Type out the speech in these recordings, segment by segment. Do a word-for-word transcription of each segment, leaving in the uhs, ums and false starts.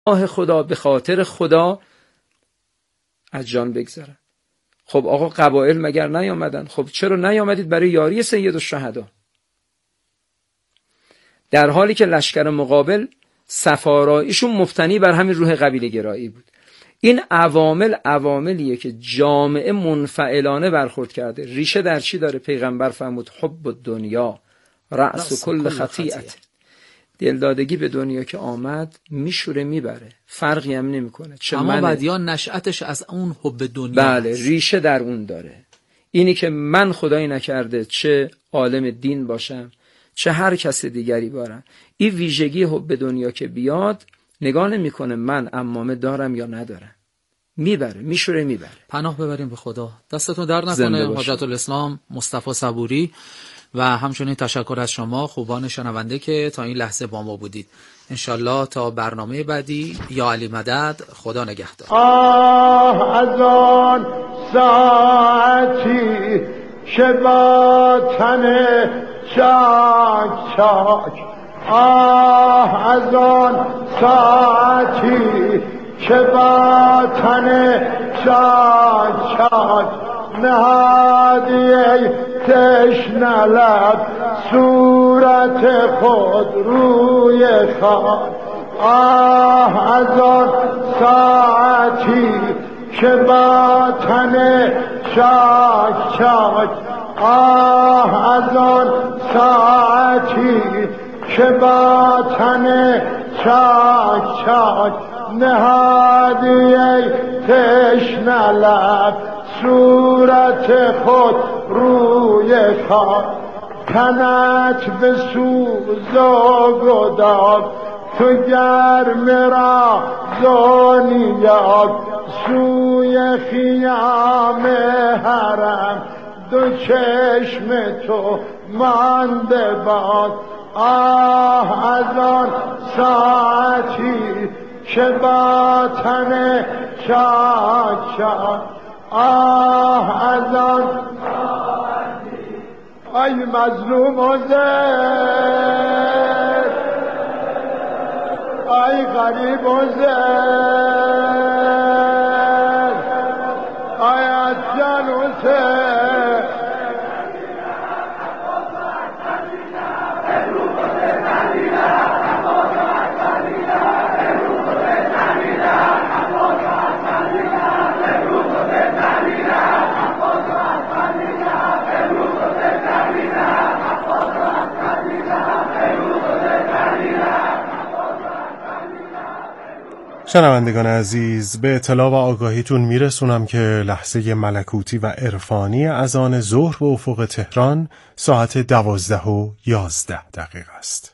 خدا به خاطر خدا از جان بگذرن. خب آقا قبایل مگر نیامدن؟ خب چرا نیامدید برای یاری سید الشهدا؟ در حالی که لشکر مقابل سفاراییشون مبتنی بر همین روح قبیله گرایی بود. این عوامل عواملیه که جامعه منفعلانه برخورد کرده. ریشه در چی داره؟ پیغمبر فرمود حب الدنیا رأس کل خطیئت. دلدادگی به دنیا که آمد میشوره میبره، فرقی هم نمیکنه. اما بدیان نشأتش از اون حب دنیا. بله، ریشه در اون داره. اینی که من خدایی نکرده چه عالم دین باشم چه هر کس دیگری بارم، این ویژگی حب دنیا که بیاد نگاه نمیکنه من عمامه دارم یا ندارم، میبره، میشوره میبره. پناه ببریم به خدا. دستتون درد نکنه حجت الاسلام مصطفی صبوری، و همچنین تشکر از شما خوبان شنونده که تا این لحظه با ما بودید. انشالله تا برنامه بعدی، یا علی مدد، خدا نگهدار. آه از آن ساعتی که با تن چاک چاک، آه از آن ساعتی که با تن چاک چاک، نهادی ای تشنه لب صورت خود روی خاک. آه از آن ساعتی که با تن چاک چاک، آه از آن ساعتی که با تن چاک چاک، نهادی ای تشنه لب صورت خود روی خاک. تنت به سوز و گداز تو گرم را زونیاد، سوی خیام حرم دو چشم تو مانده باد. آه از آن ساعتی که با تن چاک چاک، آه از آن ای مظلوم و زر، ای غریب و زر، ای از جان و سر. شنوندگان عزیز، به اطلاع و آگاهیتون میرسونم که لحظه ملکوتی و عرفانی اذان ظهر به افق تهران ساعت دوازده و یازده دقیقه است.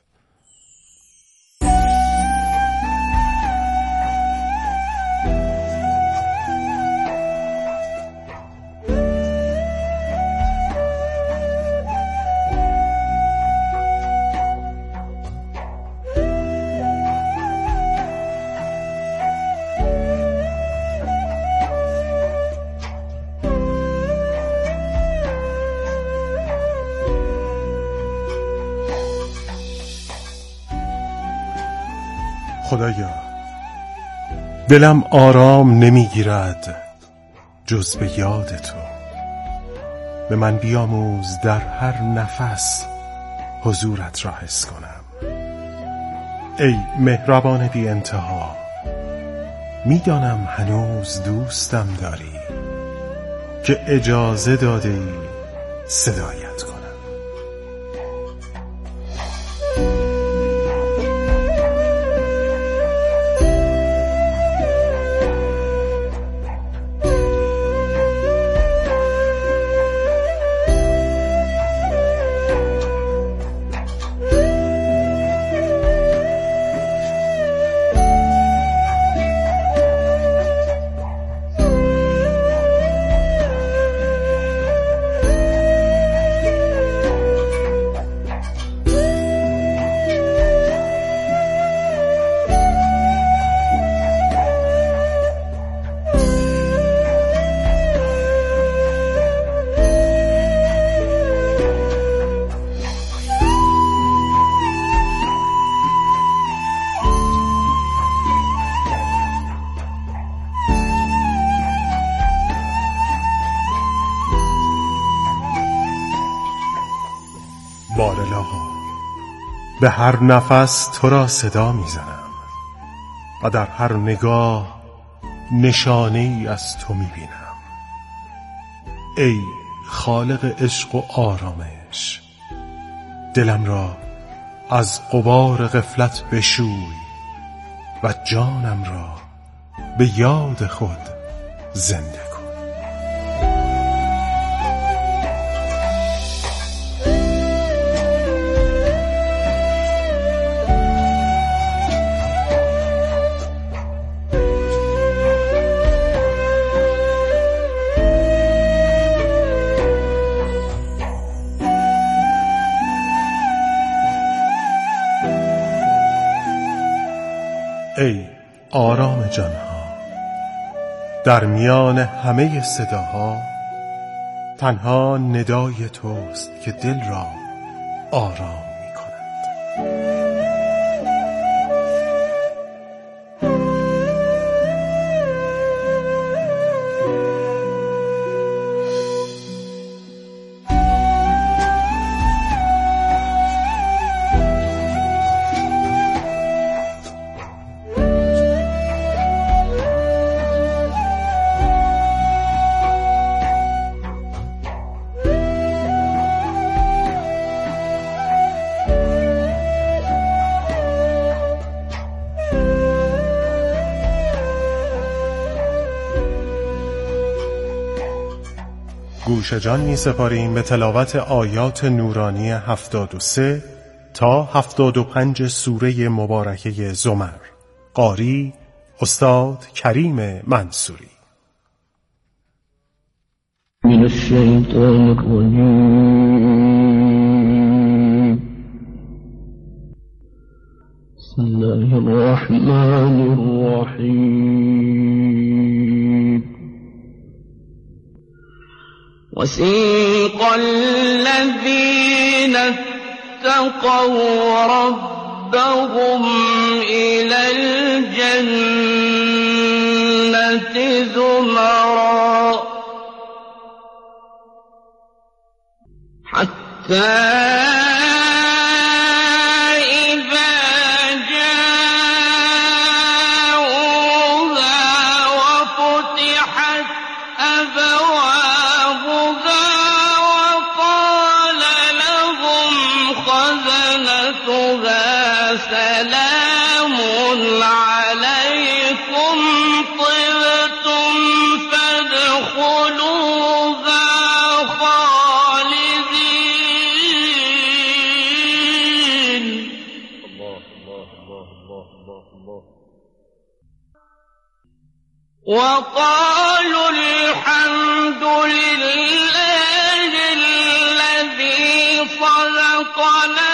خدایا، دلم آرام نمیگیرد جز به یاد تو. به من بیاموز در هر نفس حضورت را حس کنم. ای مهربان بی انتها، میدانم هنوز دوستم داری که اجازه داده ای صدایت کنم. به هر نفس تو را صدا میزنم و در هر نگاه نشانه ای از تو میبینم. ای خالق عشق و آرامش، دلم را از غبار غفلت بشوی و جانم را به یاد خود زنده کن. ای آرام جانها، در میان همه صداها تنها ندای توست که دل را آرام می کند. گوش جان می سپاریم به تلاوت آیات نورانی هفتاد و سه تا هفتاد و پنج سوره مبارکه زمر. قاری استاد کریم منصوری. من الشیطان الرجیم. بسم الله الرحمن الرحیم. وسيق الذين اتقوا ربهم إلى الجنة زمرا حتى سلام عليكم طبتم فادخلوها خالدين. الله الله الله الله الله. وقالوا الحمد لله الذي صدقنا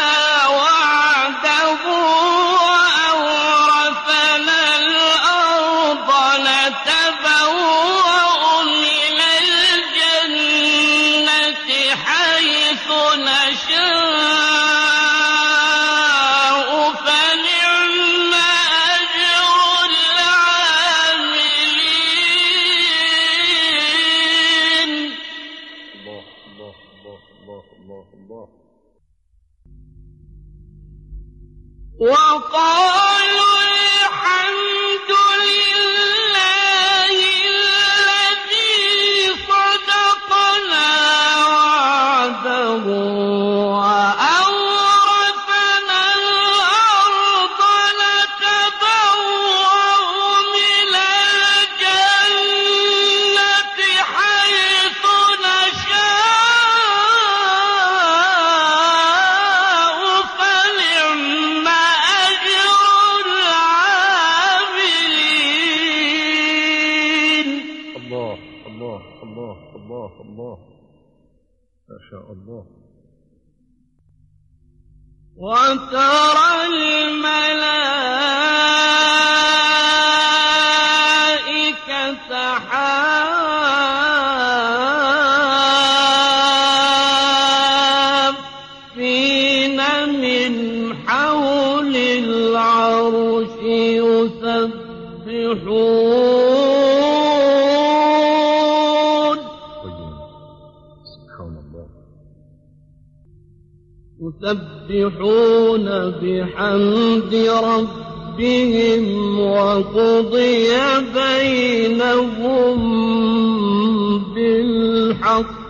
وقالوا الحمد لله الذي صدقنا وعده وأورثنا الأرض نتبوأ من الجنة حيث نشاء فنعم أجر العاملين. الله الله الله الله الله ما شاء الله. وترى الملائكة حافين من حول العرش يسبحون يسبحون بحمد ربهم وقضي بينهم بالحق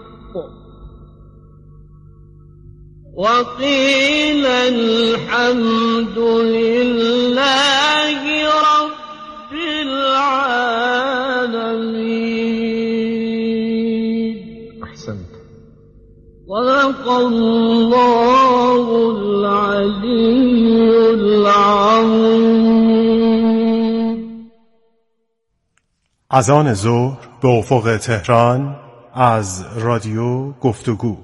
وقيل الحمد لله رب العالمين. أحسنت. صدق الله العلي العظيم. اذان ظهر به افق تهران از رادیو گفتگو.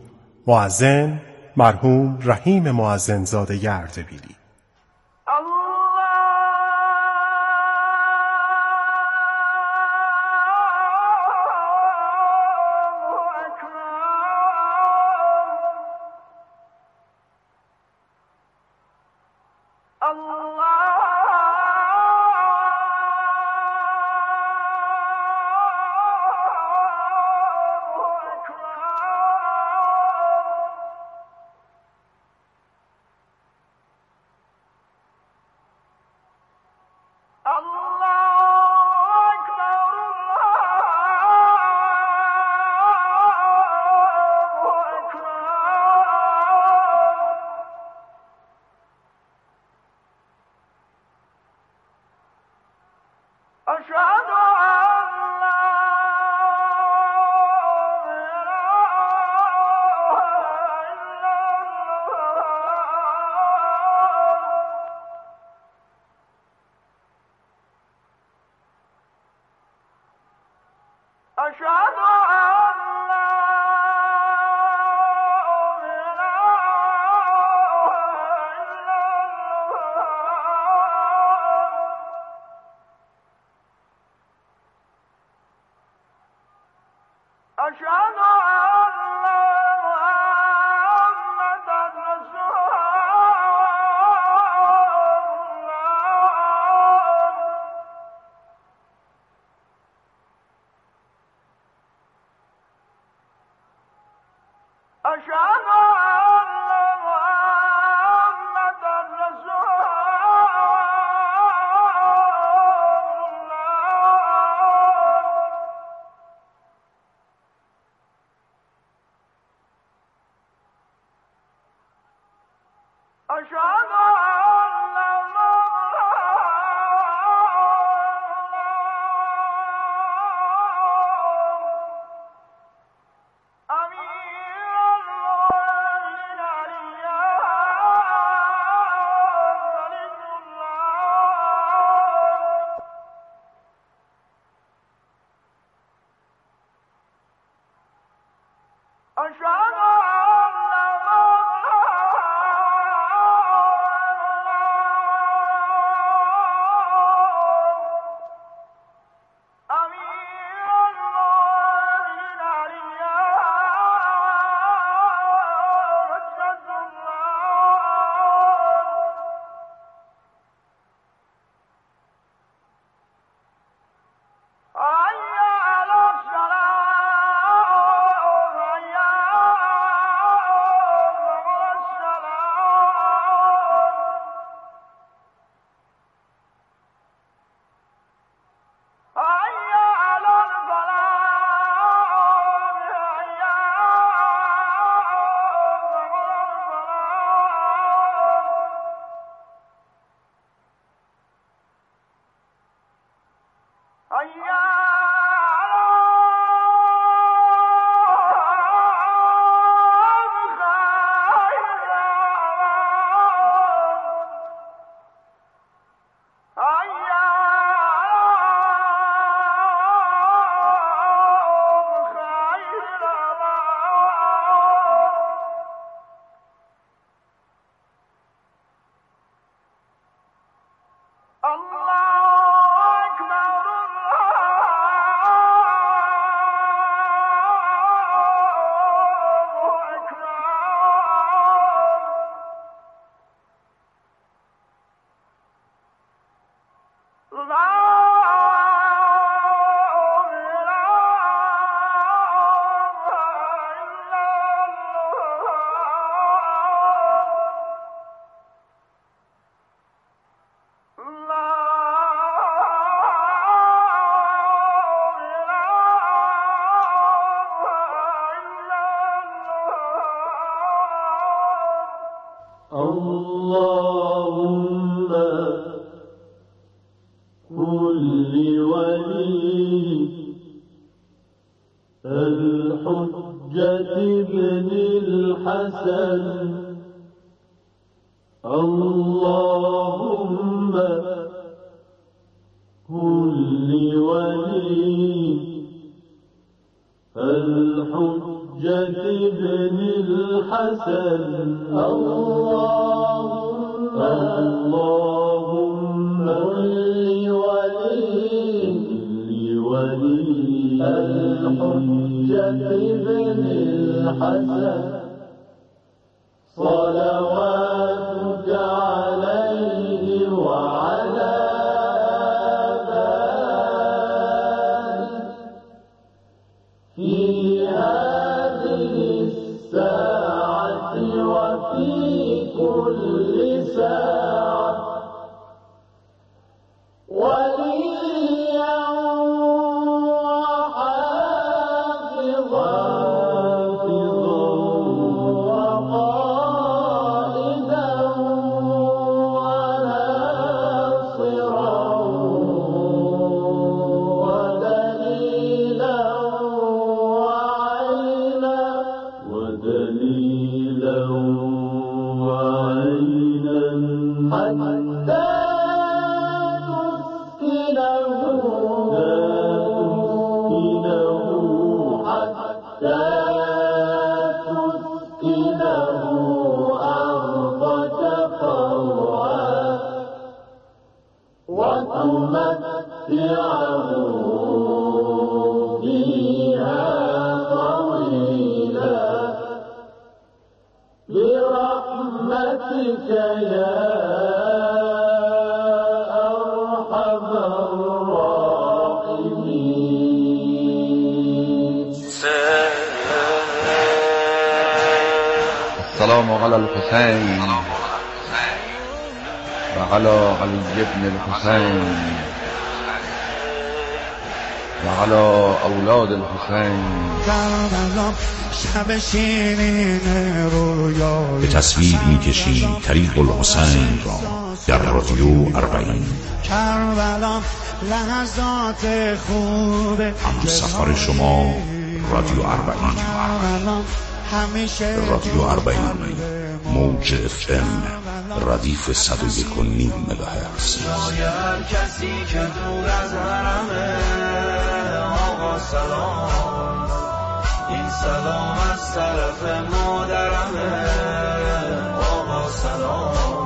مؤذن مرحوم رحیم مؤذنزاده اردبیلی. الله أكبر الله كل ولي الحجة ابن الحسن اللهم كل ولي الحجة ابن الحسن اللهم اللهم كل ولي ولي الحجة ابن الحسن صلواتك عليه وعلى آله في هذه الساعة وفي كل ساعة وليا برحمتك يا أرحم الراحمين. السلام على الحسين وعلى علي بن الحسين وعلى أولاد الحسین. به تصویر می‌کشیم طریق الحسین را در رادیو اربعین. هم سفر شما رادیو اربعین. رادیو اربعین موج اف ام ردیف صد و یک و نیم مگاهرتز. هر کسی که دور از حرمه آقا سلام، این سلام از طرف مادرمه آقا سلام.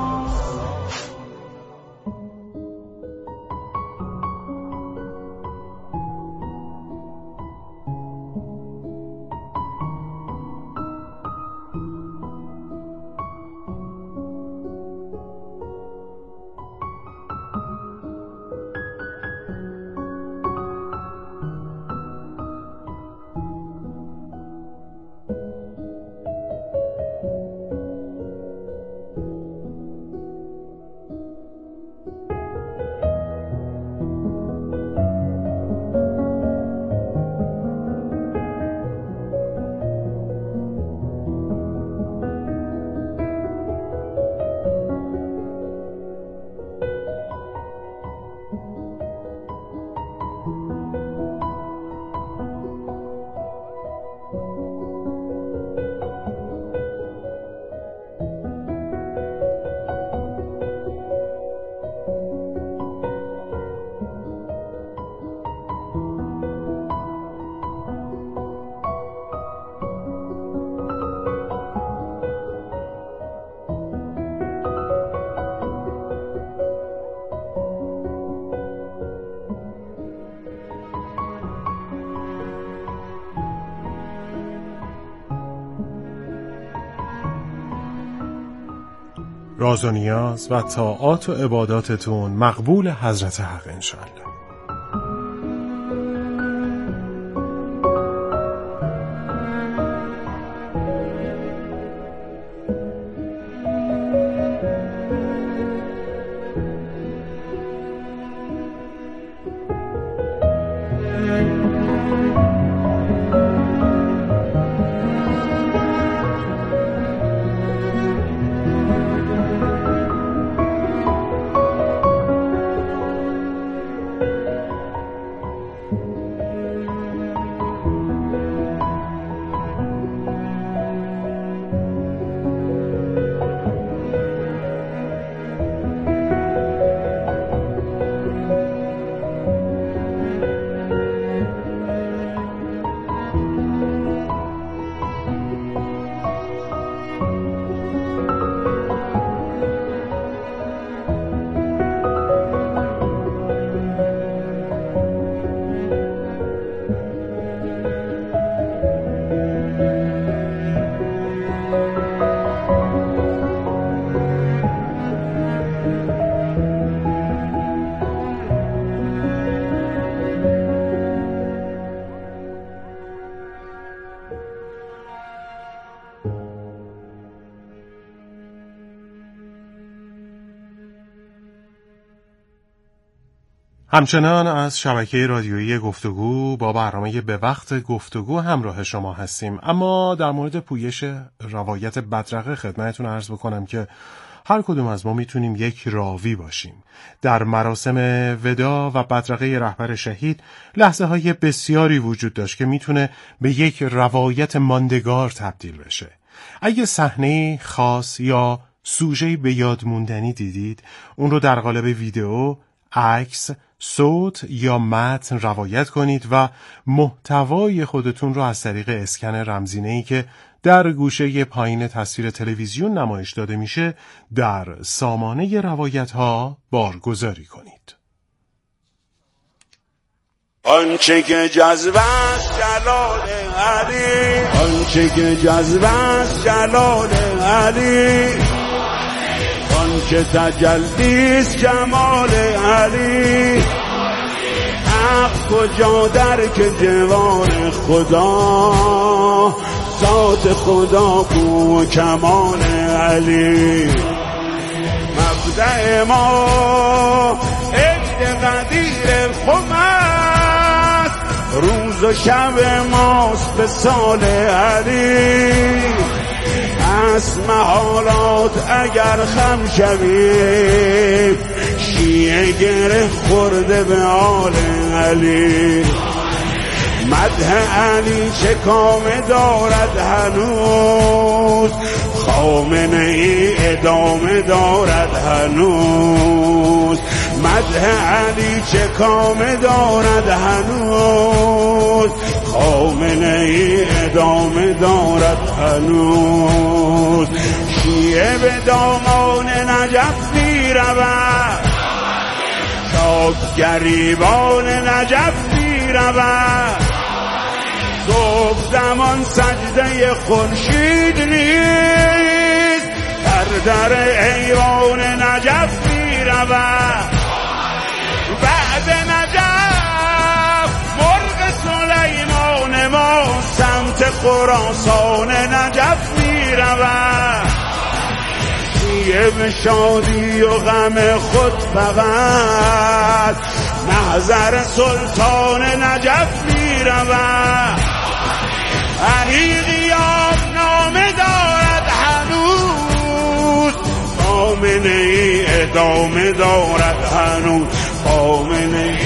راز و نیاز و طاعات و عباداتتون مقبول حضرت حق انشاءالله. همچنان از شبکه رادیویی گفتگو با برنامه به وقت گفتگو همراه شما هستیم. اما در مورد پویش روایت بدرقه خدمتتون عرض بکنم که هر کدوم از ما میتونیم یک راوی باشیم. در مراسم ودا و بدرقه رهبر شهید لحظه های بسیاری وجود داشت که میتونه به یک روایت ماندگار تبدیل بشه. اگه صحنه خاص یا سوژه‌ای به یاد موندنی دیدید، اون رو در قالب ویدئو، عکس، صوت یا متن روایت کنید و محتوای خودتون رو از طریق اسکن رمزینه‌ای که در گوشه پایین تصویر تلویزیون نمایش داده میشه در سامانه روایت‌ها بارگذاری کنید. آنچه که جذب است جلال علی، آنچه که جذب است جلال علی، آنچه تجلی است جمال علی. حق کجا در که جوار خدا، ذات خدا کو و کمال علی. مبدأ ما عید قدیر خم است، روز و شب ماست به سال علی. از محالات اگر خم شویم، شیعه گره خورده به آل علی. مدح علی چه کام دارد هنوز، خامنه ای ادامه دارد هنوز. مدح علی چه کام دارد هنوز، خامنه ای ادامه دارد هنوز. شیعه به دامان نجف می رود، شاد گریبان نجف می رود. صبح زمان سجده خورشید نیست، در در ایوان نجف می رود. بعد نجف مرغ سلیمان ما سمت خراسان نجف می رود. شیعه به شادی و غم خود فقط محضر سلطان نجف می رود. علی قیام نامه دارد هنوز، خامنه ای ادامه دارد هنوز. خامنه ای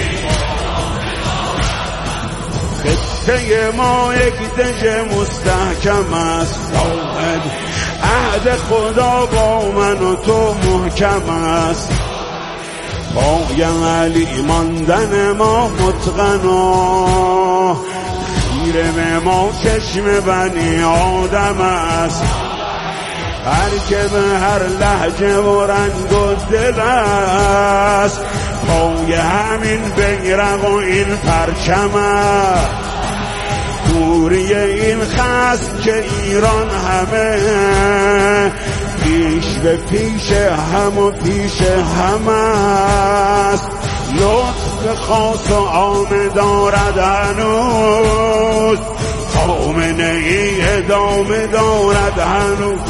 خطه ما یک دژ مستحکم است، عهد خدا با من و تو محکم است. پای علی ماندن ما متقن و خیره ما چشم بنی آدم است. هر که به هر لهجه و رنگ و دل است، پای همین بیرق و این پرچم است. دوری این خصم که ایران همه، پیش به پیش هم و پیش هم است. لطف خاص و عام دارد هنوز، خامنه ای ادامه دارد هنوز.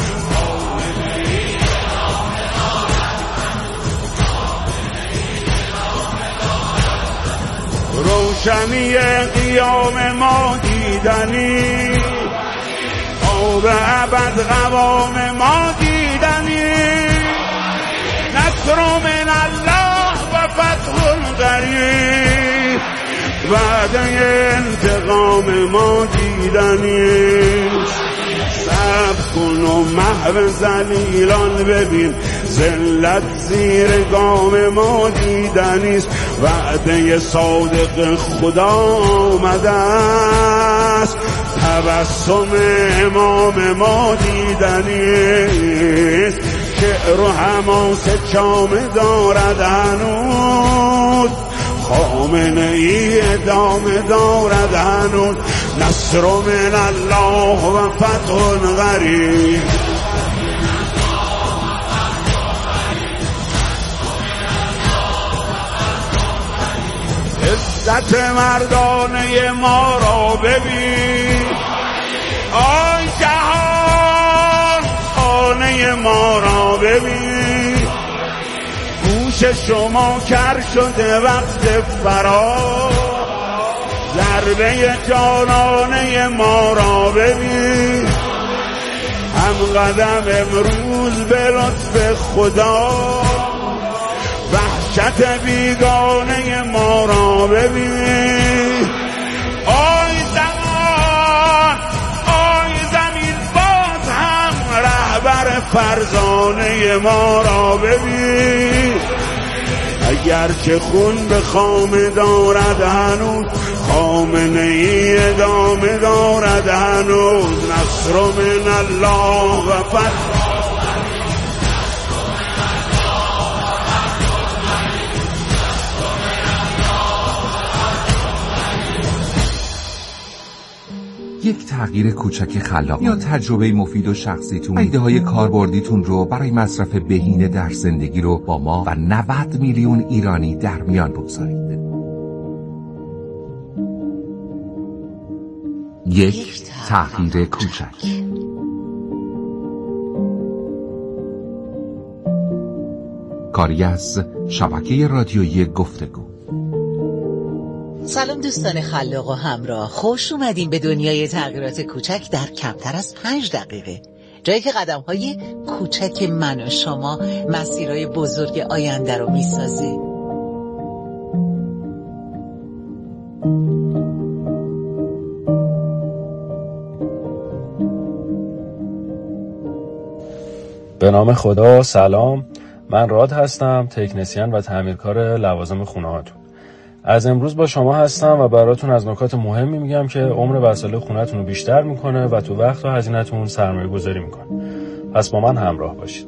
روشنی قیام ما دیدنی، آب ابد قوام ما دیدنی. نصر من الله و فتح قریب، وعده انتقام ما دیدنی. صبر کن و محو ذلیلان ببین، ذلت زیر گام ما دیدنیست. وعده صادق خدا آمده است، تبسم امام ما دیدنیست. شعر و حماسه چامه دارد هنوز، خامنه ای ادامه دارد هنوز. نصر من الله و فتح قریب. عزت مردانه ما را ببین، آی جهان خانه ما را ببین. گوش پیش شما کر شده وقت فرار، ضربه جانانه ما را ببین، هم قدم امروز به لطف خدا، وحشت بیگانه ما را ببین. آی زمان، آی زمین، باز هم رهبر فرزانه ما را ببین. اگر که خون به خامه دارد هنوز، خامنه ای ادامه دارد هنوز، نصر من الله و فتح. یک تغییر کوچک خلاق یا تجربه مفید و شخصیتون، ایده های کاربردیتون رو برای مصرف بهینه در زندگی رو با ما و نود میلیون ایرانی در میان بگذارید. یک تغییر کوچک. کاری از شبکه رادیویی گفتگو. سلام دوستان خلاق و همراه، خوش اومدین به دنیای تغییرات کوچک در کمتر از پنج دقیقه، جایی که قدم‌های کوچک من و شما مسیرهای بزرگ آینده رو میسازه. به نام خدا. سلام، من راد هستم، تکنسین و تعمیرکار لوازم خونه هاتون. از امروز با شما هستم و براتون از نکات مهمی میگم که عمر وسایل خونه‌تون رو بیشتر میکنه و تو وقت و هزینه‌تون سرمایه گذاری میکنه. پس با من همراه باشید.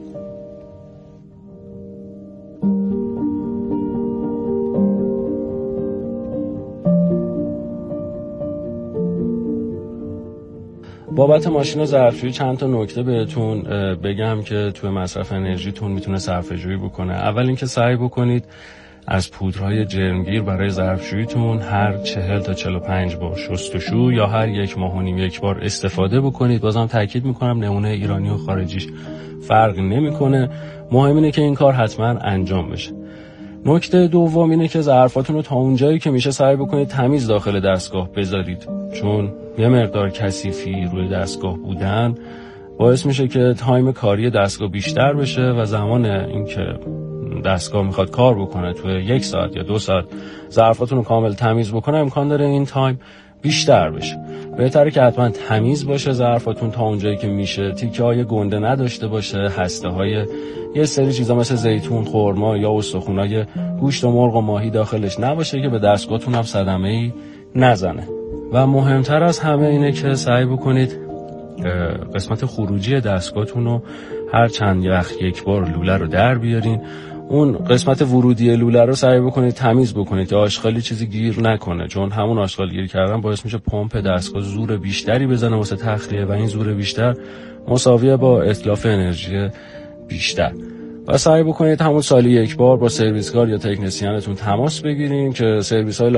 بابت ماشین ظرفشویی چند تا نکته بهتون بگم که توی مصرف انرژیتون میتونه صرفه‌جویی بکنه. اول اینکه سعی بکنید از پودرهای جرمگیر برای ظرفشوییتون هر چهل تا چهل و پنج بار شستشو یا هر یک ماه و نیم یک بار استفاده بکنید. بازم تاکید میکنم نمونه ایرانی و خارجیش فرق نمیکنه. مهم اینه که این کار حتما انجام بشه. نکته دوم اینه که ظرفاتون رو تا اونجایی که میشه سعی بکنید تمیز داخل دستگاه بذارید، چون یه مقدار کثیفی روی دستگاه بودن باعث میشه که تایم کاری دستگاه بیشتر بشه و زمان اینکه دستگاه میخواد کار بکنه توی یک ساعت یا دو ساعت ظرفاتون رو کامل تمیز بکنه امکان داره این تایم بیشتر بشه. بهتره که حتما تمیز باشه ظرفاتون تا اونجایی که میشه، تیکه های گنده نداشته باشه، هسته های یه سری چیزا مثل زیتون، خرما یا استخونای گوشت و مرغ و ماهی داخلش نباشه که به دستگاهتون هم صدمه‌ای نزنه. و مهمتر از همه اینه که سعی بکنید قسمت خروجی دستگاهتون رو هر چند وقت یک بار لوله رو در بیارین. اون قسمت ورودی لوله رو سعی بکنید تمیز بکنید که آشغالی چیزی گیر نکنه، چون همون آشغال گیر کردن باعث میشه پمپ دستگاه زور بیشتری بزنه واسه تخلیه و این زور بیشتر مساویه با اتلاف انرژی بیشتر. و سعی بکنید همون سالی یک بار با سرویسکار یا تکنسینتون تماس بگیرین که سرویس های